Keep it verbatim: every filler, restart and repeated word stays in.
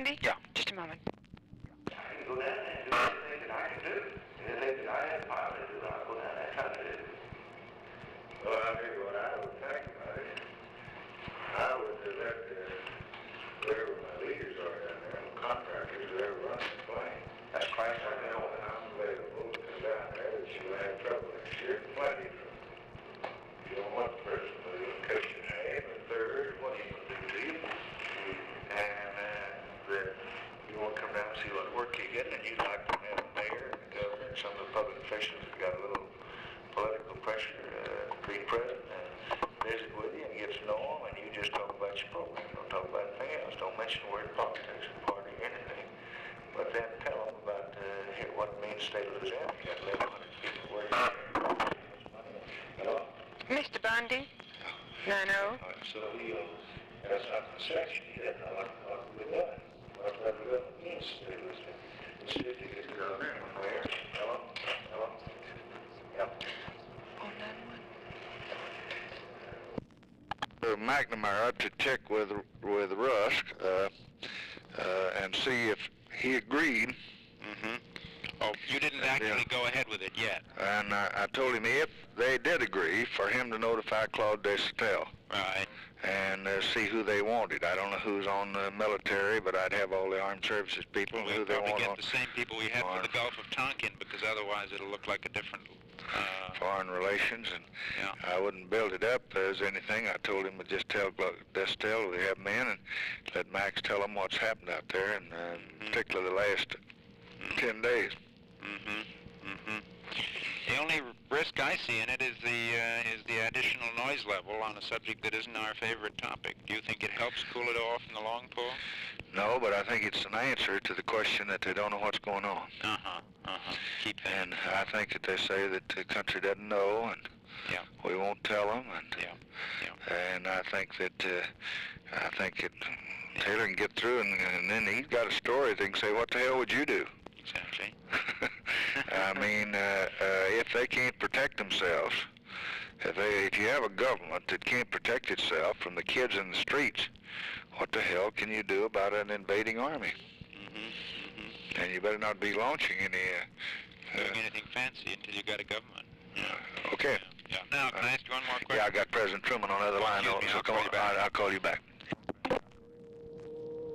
Bundy? Yeah. Just a moment. I can go down there and do anything that I can do. Anything that I have power to do, I'll go down there and try to do. Well, I'll tell you what I would think about it. I would let uh, wherever my leaders are down there, the contractors that ever run the plane. That's Christ, I know when I'm available to come down there that you will have trouble next year. Plenty of trouble. You don't want the person to do a cushion half and third. What are you going to do to you? And uh, that you want to come down and see what work you get, and you'd like to have the mayor and the governor and some of the public officials that got a little political pressure uh, to be present and visit with you and get to know them, and you just talk about your program. Don't talk about anything else. Don't mention the word politics or party or anything. But then tell them about uh, here, what it means to stay in Louisiana. You got eleven hundred people working there. Hello? Mister Bundy? nine oh. So he uh, has not a section. He doesn't know what, what we're doing. What that really means to stay in Louisiana. Let's see if you get the governor from there. Hello? Hello? Yep. Oh, nine one. Uh, McNamara to check with with Rusk uh, uh, and see if he agreed. Mm-hmm. Oh, you didn't actually Yeah. go ahead with it yet. And uh, I told him if they did agree, for him to notify Claude Desautel Right. and uh, see who they wanted. I don't know who's on the military, but I'd have all the armed services people and who We'll they probably want get on the same people we had for Foreign. the Gulf of Tonkin, because otherwise it'll look like a different... Uh, foreign relations, and Yeah. I wouldn't build it up as anything. I told him to just tell Desautel we have men and let Max tell them what's happened out there, and uh, particularly the last ten days. Mm-hmm. Mm-hmm. The only risk I see in it is the uh, is the additional noise level on a subject that isn't our favorite topic. Do you think it helps cool it off in the long pull? No, but I think it's an answer to the question that they don't know what's going on. Uh-huh. Uh-huh. Keep that. And I think that they say that the country doesn't know, and Yeah. we won't tell them. And Yeah. Yeah. and I think that uh, I think that Taylor can get through, and, and then he's got a story. They can say, "What the hell would you do?" Exactly. I mean, uh, uh, if they can't protect themselves, if they, if you have a government that can't protect itself from the kids in the streets, what the hell can you do about an invading army? Mm-hmm. Mm-hmm. And you better not be launching any. Uh, Doing uh, anything fancy until you got a government. Yeah. okay. Yeah. Now, can I ask you one more question? Yeah, I got President Truman on the other line, Excuse me, so I'll come call on, you back. I'll, I'll call you back.